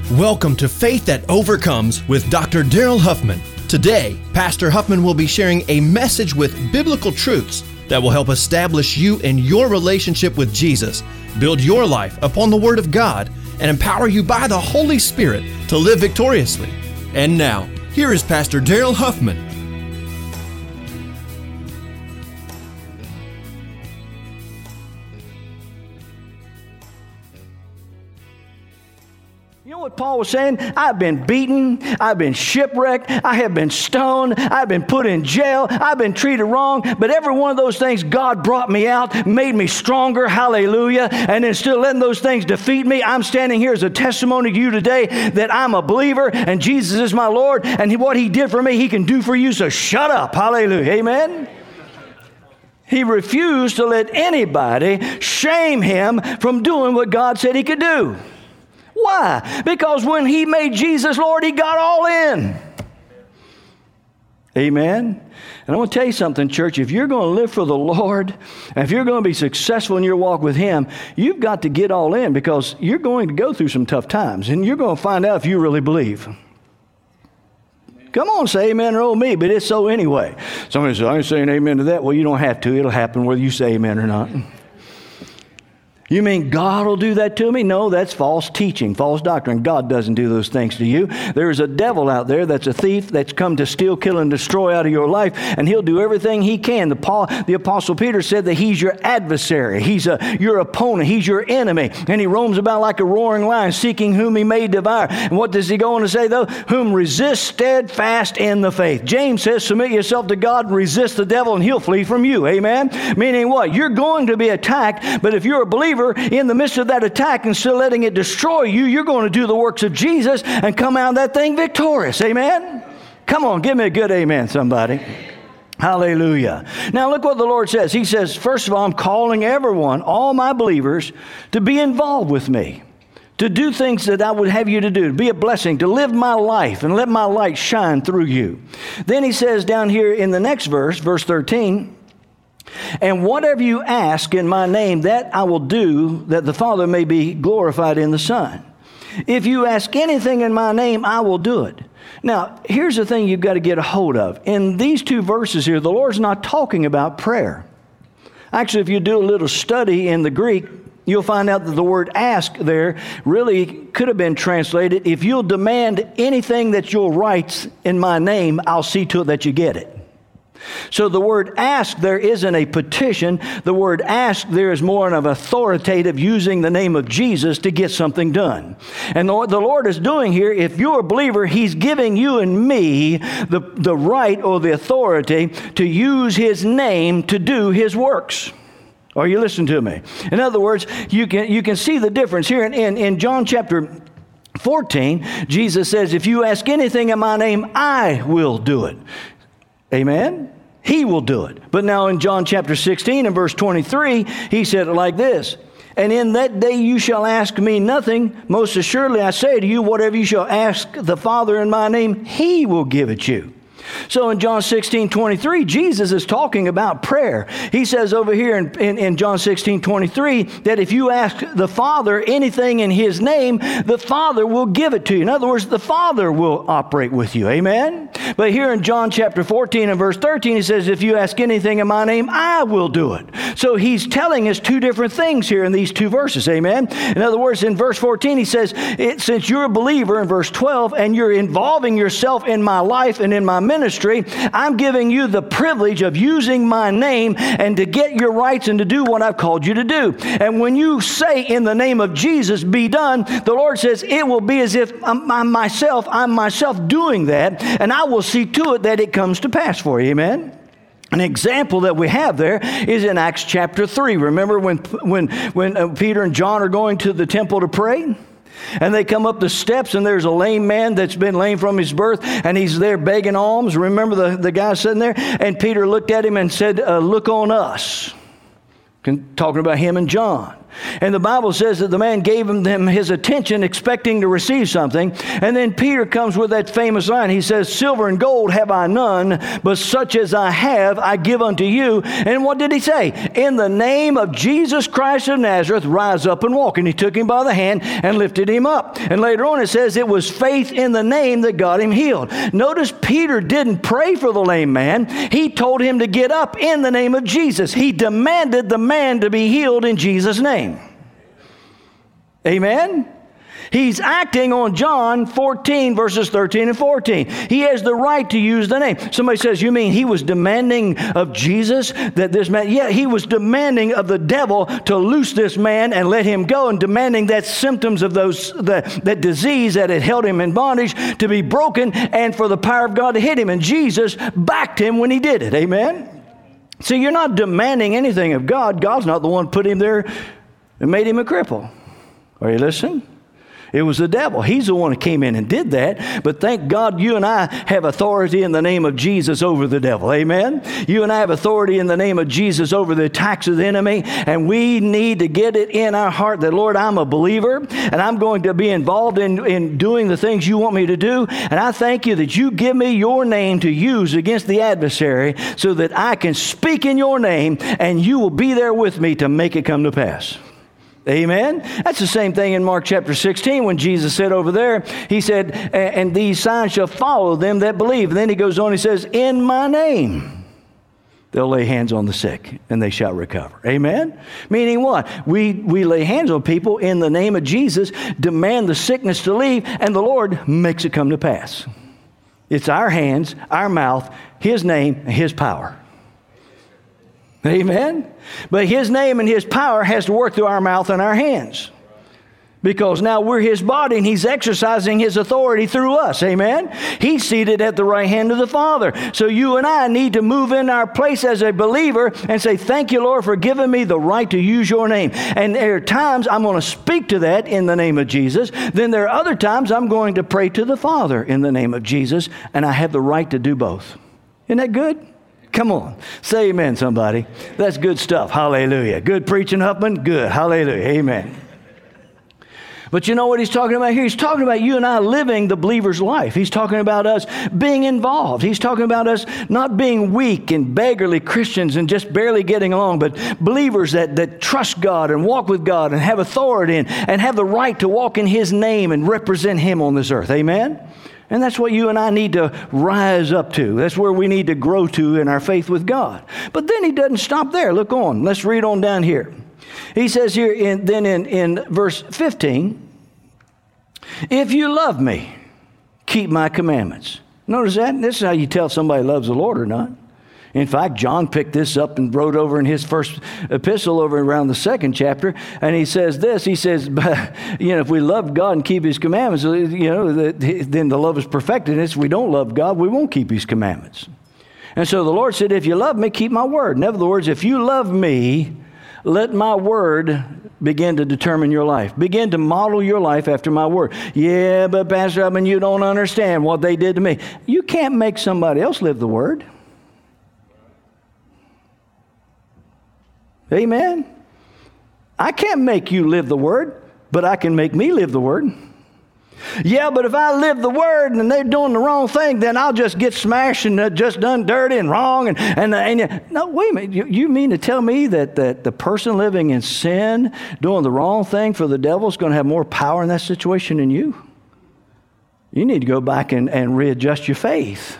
Welcome to Faith That Overcomes with Dr. Daryl Huffman. Today, Pastor Huffman will be sharing a message with biblical truths that will help establish you in your relationship with Jesus, build your life upon the Word of God, and empower you by the Holy Spirit to live victoriously. And now, here is Pastor Daryl Huffman. You know what Paul was saying? I've been beaten, I've been shipwrecked, I have been stoned, I've been put in jail, I've been treated wrong, but every one of those things, God brought me out, made me stronger, hallelujah, and then still letting those things defeat me. I'm standing here as a testimony to you today that I'm a believer and Jesus is my Lord, and what He did for me, He can do for you, so shut up, hallelujah, amen? He refused to let anybody shame Him from doing what God said He could do. Why? Because when He made Jesus Lord, He got all in. Amen? And I want to tell you something, church. If you're going to live for the Lord, and if you're going to be successful in your walk with Him, you've got to get all in because you're going to go through some tough times, and you're going to find out if you really believe. Come on, say amen or oh me, but it's so anyway. Somebody says, I ain't saying amen to that. Well, you don't have to. It'll happen whether you say amen or not. You mean God will do that to me? No, that's false teaching, false doctrine. God doesn't do those things to you. There's a devil out there that's a thief that's come to steal, kill, and destroy out of your life, and he'll do everything he can. The Apostle Peter said that he's your adversary. He's your opponent. He's your enemy, and he roams about like a roaring lion, seeking whom he may devour. And what does he go on to say, though? Whom resist steadfast in the faith. James says, submit yourself to God, resist the devil, and he'll flee from you. Amen? Meaning what? You're going to be attacked, but if you're a believer, in the midst of that attack and still letting it destroy you, you're going to do the works of Jesus and come out of that thing victorious. Amen? Come on, give me a good amen, somebody. Hallelujah. Now look what the Lord says. He says, first of all, I'm calling everyone, all my believers, to be involved with me, to do things that I would have you to do, to be a blessing, to live my life and let my light shine through you. Then he says down here in the next verse, verse 13, and whatever you ask in my name, that I will do, that the Father may be glorified in the Son. If you ask anything in my name, I will do it. Now, here's the thing you've got to get a hold of. In these two verses here, the Lord's not talking about prayer. Actually, if you do a little study in the Greek, you'll find out that the word ask there really could have been translated, if you'll demand anything that you'll write in my name, I'll see to it that you get it. So the word ask there isn't a petition. The word ask there is more of an authoritative using the name of Jesus to get something done. And the Lord is doing here, if you're a believer, He's giving you and me the right or the authority to use His name to do His works. Are you listening to me? In other words, you can see the difference here in John chapter 14. Jesus says, if you ask anything in my name, I will do it. Amen? He will do it. But now in John chapter 16 and verse 23, He said it like this. And in that day you shall ask me nothing. Most assuredly I say to you, whatever you shall ask the Father in my name, He will give it you. So in John 16:23, Jesus is talking about prayer. He says over here in John 16:23 that if you ask the Father anything in His name, the Father will give it to you. In other words, the Father will operate with you. Amen? But here in John chapter 14 and verse 13, He says, if you ask anything in my name, I will do it. So He's telling us two different things here in these two verses. Amen? In other words, in verse 14, He says, since you're a believer in verse 12 and you're involving yourself in my life and in my ministry, I'm giving you the privilege of using my name and to get your rights and to do what I've called you to do. And when you say in the name of Jesus, be done, the Lord says it will be as if I'm myself doing that, and I will see to it that it comes to pass for you. Amen? An example that we have there is in Acts chapter 3. Remember when Peter and John are going to the temple to pray? And they come up the steps, and there's a lame man that's been lame from his birth, and he's there begging alms. Remember the guy sitting there? And Peter looked at him and said, look on us. Talking about him and John. And the Bible says that the man gave them his attention expecting to receive something. And then Peter comes with that famous line. He says, silver and gold have I none, but such as I have I give unto you. And what did he say? In the name of Jesus Christ of Nazareth, rise up and walk. And he took him by the hand and lifted him up. And later on it says it was faith in the name that got him healed. Notice Peter didn't pray for the lame man. He told him to get up in the name of Jesus. He demanded the man to be healed in Jesus' name. Amen? He's acting on John 14, verses 13 and 14. He has the right to use the name. Somebody says, you mean he was demanding of Jesus that this man? Yeah, he was demanding of the devil to loose this man and let him go, and demanding that symptoms of that disease that had held him in bondage to be broken and for the power of God to hit him. And Jesus backed him when he did it. Amen? So you're not demanding anything of God. God's not the one who put him there and made him a cripple. Are you listening? It was the devil. He's the one who came in and did that. But thank God you and I have authority in the name of Jesus over the devil. Amen? You and I have authority in the name of Jesus over the attacks of the enemy. And we need to get it in our heart that, Lord, I'm a believer and I'm going to be involved in doing the things you want me to do. And I thank you that you give me your name to use against the adversary so that I can speak in your name and you will be there with me to make it come to pass. Amen? That's the same thing in Mark chapter 16 when Jesus said over there, he said, and these signs shall follow them that believe. And then he goes on, he says, in my name they'll lay hands on the sick and they shall recover. Amen? Meaning what? We lay hands on people in the name of Jesus, demand the sickness to leave, and the Lord makes it come to pass. It's our hands, our mouth, His name, and His power. Amen? But His name and His power has to work through our mouth and our hands. Because now we're His body and He's exercising His authority through us. Amen? He's seated at the right hand of the Father. So you and I need to move in our place as a believer and say, thank you, Lord, for giving me the right to use your name. And there are times I'm going to speak to that in the name of Jesus. Then there are other times I'm going to pray to the Father in the name of Jesus. And I have the right to do both. Isn't that good? Come on. Say amen, somebody. That's good stuff. Hallelujah. Good preaching, Huffman? Good. Hallelujah. Amen. But you know what he's talking about here? He's talking about you and I living the believer's life. He's talking about us being involved. He's talking about us not being weak and beggarly Christians and just barely getting along, but believers that trust God and walk with God and have authority and have the right to walk in His name and represent Him on this earth. Amen? And that's what you and I need to rise up to. That's where we need to grow to in our faith with God. But then he doesn't stop there. Look on. Let's read on down here. He says here in verse 15, if you love me, keep my commandments. Notice that? This is how you tell if somebody loves the Lord or not. In fact, John picked this up and wrote over in his first epistle over around the second chapter. And he says this, he says, if we love God and keep His commandments, then the love is perfected. If we don't love God, we won't keep His commandments. And so the Lord said, if you love me, keep my word. In other words, if you love me, let my word begin to determine your life. Begin to model your life after my word. Yeah, but Pastor Huffman, you don't understand what they did to me. You can't make somebody else live the word. Amen? I can't make you live the word, but I can make me live the word. Yeah, but if I live the word and they're doing the wrong thing, then I'll just get smashed and just done dirty and wrong. No, wait a minute. You mean to tell me that the person living in sin, doing the wrong thing for the devil is going to have more power in that situation than you? You need to go back and readjust your faith.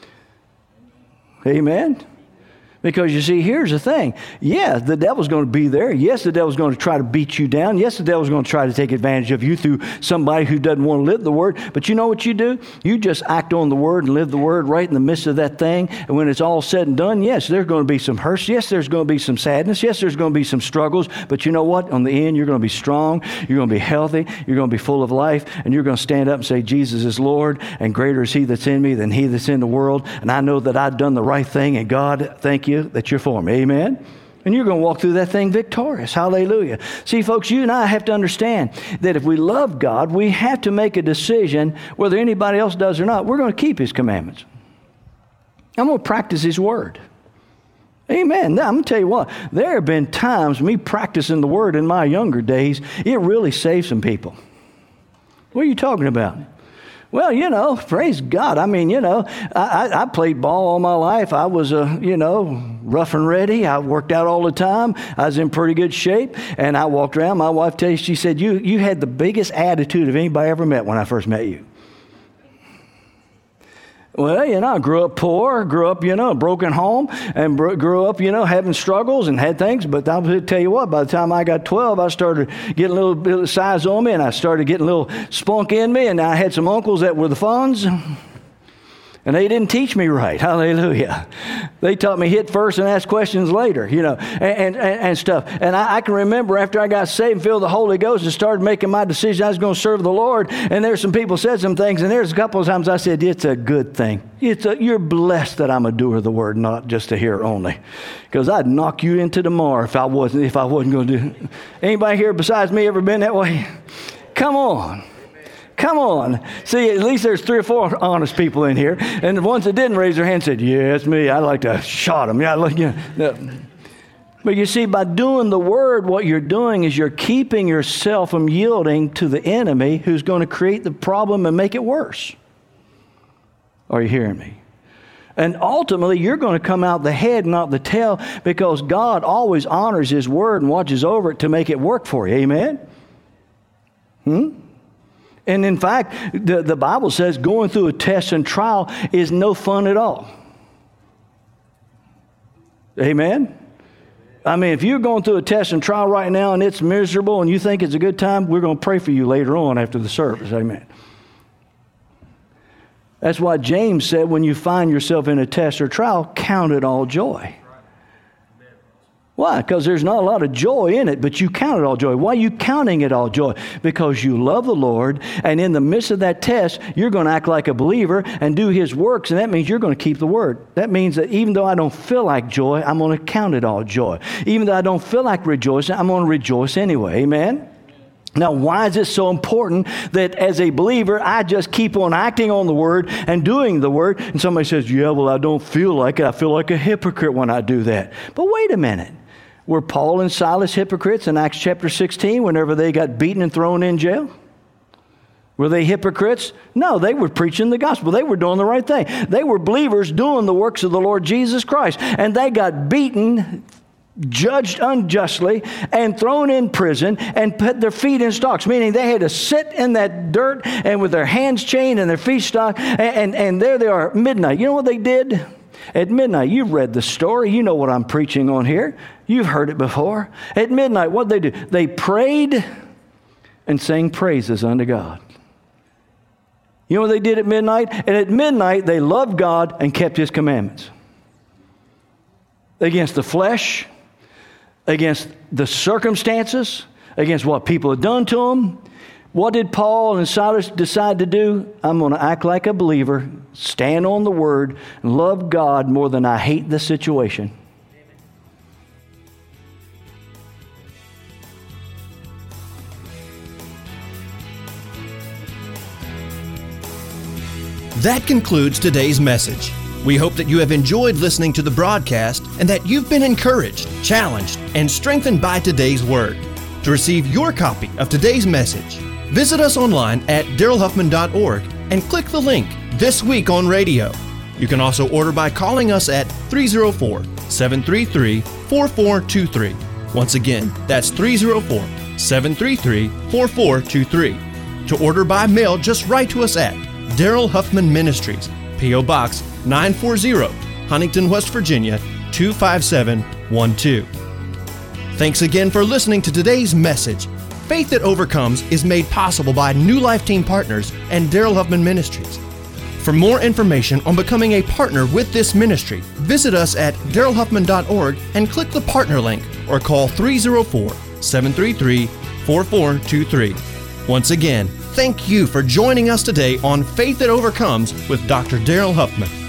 Amen? Because you see, here's the thing. Yeah, the devil's going to be there. Yes, the devil's going to try to beat you down. Yes, the devil's going to try to take advantage of you through somebody who doesn't want to live the word. But you know what you do? You just act on the word and live the word right in the midst of that thing. And when it's all said and done, yes, there's going to be some hurt. Yes, there's going to be some sadness. Yes, there's going to be some struggles. But you know what? On the end, you're going to be strong. You're going to be healthy. You're going to be full of life. And you're going to stand up and say, Jesus is Lord, and greater is He that's in me than he that's in the world. And I know that I've done the right thing. And God, thank you that you're for me. Amen? And you're going to walk through that thing victorious. Hallelujah. See, folks, you and I have to understand that if we love God, we have to make a decision, whether anybody else does or not. We're going to keep His commandments. I'm going to practice His word. Amen. Now, I'm going to tell you what, there have been times, me practicing the Word in my younger days, it really saved some people. What are you talking about? Well, praise God. I mean, I played ball all my life. I was, rough and ready. I worked out all the time. I was in pretty good shape. And I walked around. My wife tells you, she said, you had the biggest attitude of anybody I ever met when I first met you. Well, I grew up poor, grew up, a broken home, and grew up, having struggles and had things. But I'll tell you what, by the time I got 12, I started getting a little bit of size on me, and I started getting a little spunk in me, and I had some uncles that were the funds. And they didn't teach me right. Hallelujah. They taught me hit first and ask questions later, and stuff. And I can remember after I got saved and filled with the Holy Ghost and started making my decision I was going to serve the Lord, and there's some people said some things, and there's a couple of times I said, it's a good thing. You're blessed that I'm a doer of the word, not just a hearer only. Because I'd knock you into the mar if I wasn't going to do it. Anybody here besides me ever been that way? Come on. Come on. See, at least there's 3 or 4 honest people in here. And the ones that didn't raise their hand said, yeah, it's me. I'd like to shot them. But you see, by doing the word, what you're doing is you're keeping yourself from yielding to the enemy who's going to create the problem and make it worse. Are you hearing me? And ultimately, you're going to come out the head, not the tail, because God always honors His word and watches over it to make it work for you. Amen? And in fact, the Bible says going through a test and trial is no fun at all. Amen? I mean, if you're going through a test and trial right now and it's miserable and you think it's a good time, we're going to pray for you later on after the service. Amen. That's why James said when you find yourself in a test or trial, count it all joy. Why? Because there's not a lot of joy in it, but you count it all joy. Why are you counting it all joy? Because you love the Lord, and in the midst of that test, you're going to act like a believer and do His works, and that means you're going to keep the word. That means that even though I don't feel like joy, I'm going to count it all joy. Even though I don't feel like rejoicing, I'm going to rejoice anyway. Amen? Now, why is it so important that as a believer, I just keep on acting on the word and doing the word? And somebody says, yeah, well, I don't feel like it. I feel like a hypocrite when I do that. But wait a minute. Were Paul and Silas hypocrites in Acts chapter 16 whenever they got beaten and thrown in jail? Were they hypocrites? No, they were preaching the gospel. They were doing the right thing. They were believers doing the works of the Lord Jesus Christ. And they got beaten, judged unjustly, and thrown in prison and put their feet in stocks, meaning they had to sit in that dirt and with their hands chained and their feet stocked, and there they are at midnight. You know what they did? At midnight, you've read the story. You know what I'm preaching on here. You've heard it before. At midnight, what did they do? They prayed and sang praises unto God. You know what they did at midnight? And at midnight, they loved God and kept His commandments. Against the flesh, against the circumstances, against what people had done to them. What did Paul and Silas decide to do? I'm going to act like a believer, stand on the word, and love God more than I hate the situation. That concludes today's message. We hope that you have enjoyed listening to the broadcast and that you've been encouraged, challenged, and strengthened by today's word. To receive your copy of today's message, visit us online at darylhuffman.org and click the link This Week on Radio. You can also order by calling us at 304-733-4423. Once again, that's 304-733-4423. To order by mail, just write to us at Daryl Huffman Ministries, P.O. Box 940, Huntington, West Virginia 25712. Thanks again for listening to today's message. Faith That Overcomes is made possible by New Life Team Partners and Daryl Huffman Ministries. For more information on becoming a partner with this ministry, visit us at darylhuffman.org and click the partner link or call 304-733-4423. Once again, thank you for joining us today on Faith That Overcomes with Dr. Daryl Huffman.